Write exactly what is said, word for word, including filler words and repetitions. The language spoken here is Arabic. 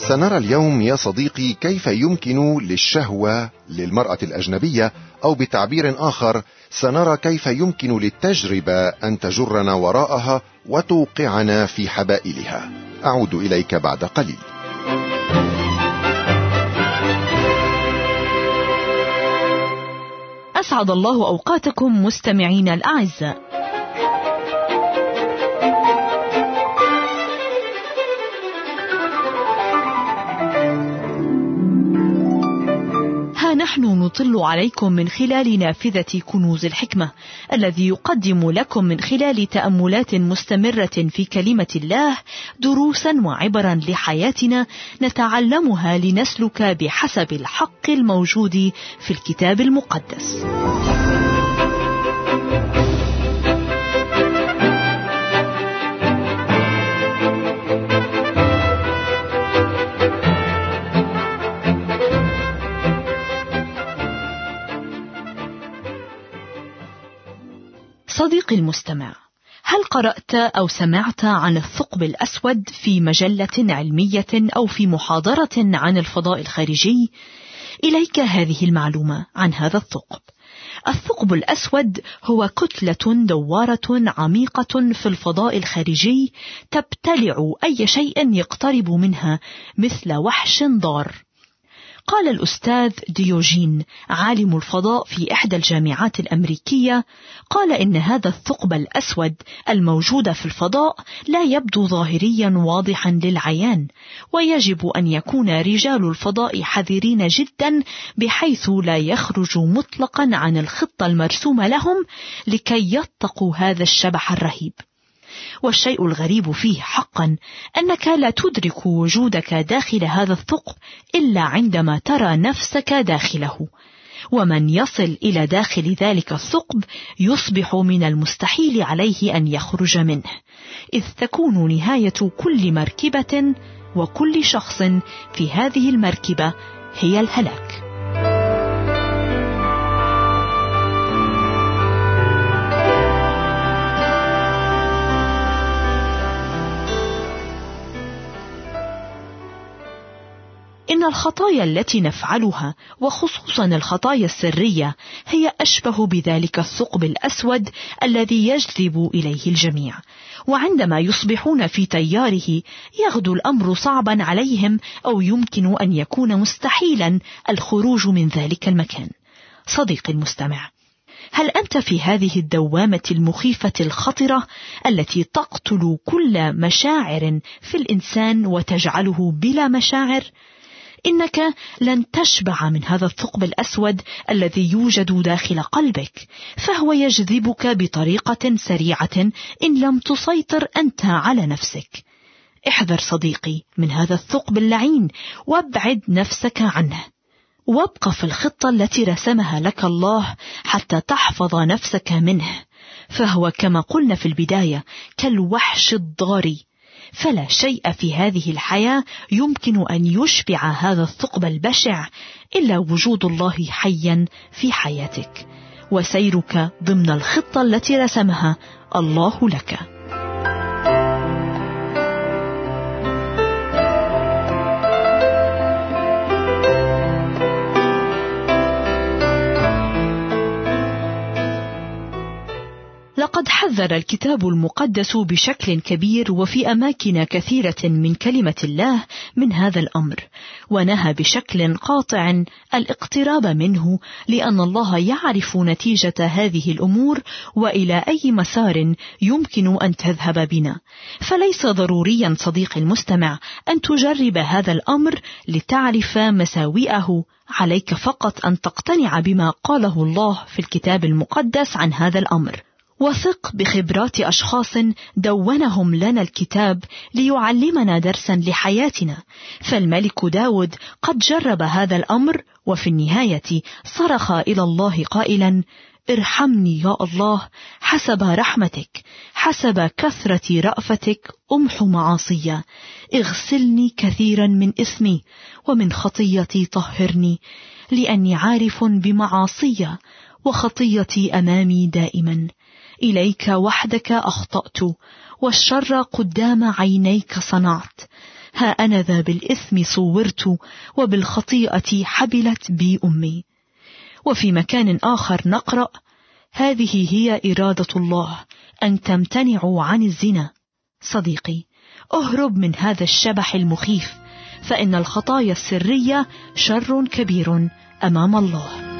سنرى اليوم يا صديقي كيف يمكن للشهوة للمرأة الأجنبية، أو بتعبير آخر سنرى كيف يمكن للتجربة أن تجرنا وراءها وتوقعنا في حبائلها. أعود إليك بعد قليل. أسعد الله أوقاتكم مستمعين الأعزاء. نحن نطل عليكم من خلال نافذة كنوز الحكمة الذي يقدم لكم من خلال تأملات مستمرة في كلمة الله دروسا وعبرا لحياتنا نتعلمها لنسلك بحسب الحق الموجود في الكتاب المقدس. صديقي المستمع، هل قرأت أو سمعت عن الثقب الأسود في مجلة علمية أو في محاضرة عن الفضاء الخارجي؟ إليك هذه المعلومة عن هذا الثقب. الثقب الأسود هو كتلة دوارة عميقة في الفضاء الخارجي تبتلع أي شيء يقترب منها مثل وحش ضار. قال الأستاذ ديوجين عالم الفضاء في إحدى الجامعات الأمريكية، قال إن هذا الثقب الأسود الموجود في الفضاء لا يبدو ظاهريا واضحا للعيان، ويجب أن يكون رجال الفضاء حذرين جدا بحيث لا يخرجوا مطلقا عن الخطة المرسومة لهم لكي يتقوا هذا الشبح الرهيب. والشيء الغريب فيه حقا أنك لا تدرك وجودك داخل هذا الثقب إلا عندما ترى نفسك داخله، ومن يصل إلى داخل ذلك الثقب يصبح من المستحيل عليه أن يخرج منه، إذ تكون نهاية كل مركبة وكل شخص في هذه المركبة هي الهلاك. إن الخطايا التي نفعلها وخصوصا الخطايا السرية هي أشبه بذلك الثقب الأسود الذي يجذب إليه الجميع، وعندما يصبحون في تياره يغدو الأمر صعبا عليهم أو يمكن أن يكون مستحيلا الخروج من ذلك المكان. صديقي المستمع، هل أنت في هذه الدوامة المخيفة الخطرة التي تقتل كل مشاعر في الإنسان وتجعله بلا مشاعر؟ إنك لن تشبع من هذا الثقب الأسود الذي يوجد داخل قلبك، فهو يجذبك بطريقة سريعة إن لم تسيطر أنت على نفسك. احذر صديقي من هذا الثقب اللعين وابعد نفسك عنه، وابق في الخطة التي رسمها لك الله حتى تحفظ نفسك منه، فهو كما قلنا في البداية كالوحش الضاري، فلا شيء في هذه الحياة يمكن أن يشبع هذا الثقب البشع إلا وجود الله حيا في حياتك وسيرك ضمن الخطة التي رسمها الله لك. لقد حذر الكتاب المقدس بشكل كبير وفي أماكن كثيرة من كلمة الله من هذا الأمر، ونهى بشكل قاطع الاقتراب منه، لأن الله يعرف نتيجة هذه الأمور وإلى أي مسار يمكن أن تذهب بنا. فليس ضروريا صديقي المستمع أن تجرب هذا الأمر لتعرف مساوئه، عليك فقط أن تقتنع بما قاله الله في الكتاب المقدس عن هذا الأمر، وثق بخبرات أشخاص دونهم لنا الكتاب ليعلمنا درسا لحياتنا. فالملك داود قد جرب هذا الأمر، وفي النهاية صرخ إلى الله قائلا: ارحمني يا الله حسب رحمتك، حسب كثرة رأفتك أمحو معاصي، اغسلني كثيرا من إثمي ومن خطيتي طهرني، لأني عارف بمعاصي وخطيتي أمامي دائما. إليك وحدك أخطأت، والشر قدام عينيك صنعت، ها أنا ذا بالإثم صورت، وبالخطيئة حبلت بي أمي. وفي مكان آخر نقرأ: هذه هي إرادة الله، أن تمتنعوا عن الزنا. صديقي، اهرب من هذا الشبح المخيف، فإن الخطايا السرية شر كبير أمام الله.